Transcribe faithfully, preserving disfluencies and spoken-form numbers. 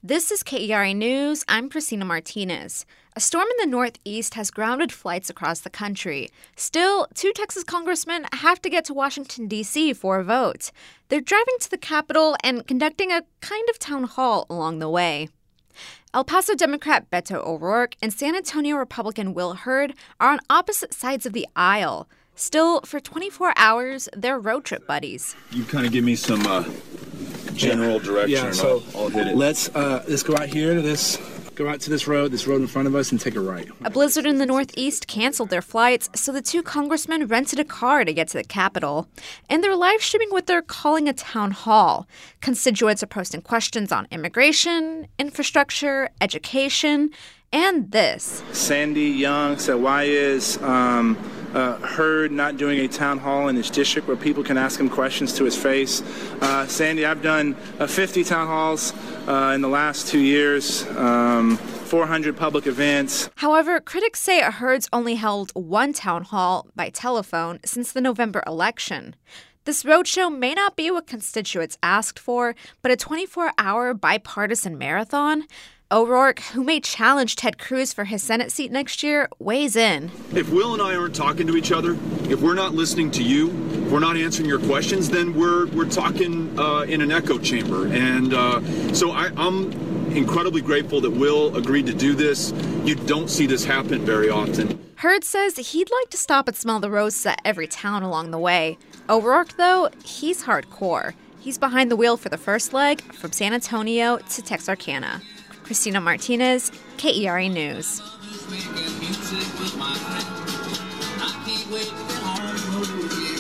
This is K E R A News. I'm Christina Martinez. A storm in the Northeast has grounded flights across the country. Still, two Texas congressmen have to get to Washington, D C for a vote. They're driving to the Capitol and conducting a kind of town hall along the way. El Paso Democrat Beto O'Rourke and San Antonio Republican Will Hurd are on opposite sides of the aisle. Still, for twenty-four hours, they're road trip buddies. You kind of give me some uh, general yeah. direction, yeah, and so I'll, I'll hit it. Let's uh, let's go out here to this, go out to this road, this road in front of us, and take a right. A blizzard in the Northeast canceled their flights, so the two congressmen rented a car to get to the Capitol. And they're live streaming what they're calling a town hall. Constituents are posting questions on immigration, infrastructure, education, and this. Sandy Young said, why is um, uh, Hurd not doing a town hall in his district where people can ask him questions to his face? Uh, Sandy, I've done uh, fifty town halls uh, in the last two years, um, four hundred public events. However, critics say Hurd's only held one town hall by telephone since the November election. This roadshow may not be what constituents asked for, but a twenty-four hour bipartisan marathon. O'Rourke, who may challenge Ted Cruz for his Senate seat next year, weighs in. If Will and I aren't talking to each other, if we're not listening to you, if we're not answering your questions, then we're we're talking uh, in an echo chamber. And uh, so I, I'm incredibly grateful that Will agreed to do this. You don't see this happen very often. Hurd says he'd like to stop and smell the roses at every town along the way. O'Rourke, though, he's hardcore. He's behind the wheel for the first leg, from San Antonio to Texarkana. Christina Martinez, K E R A News. Music with my friend. I can't wait to get home.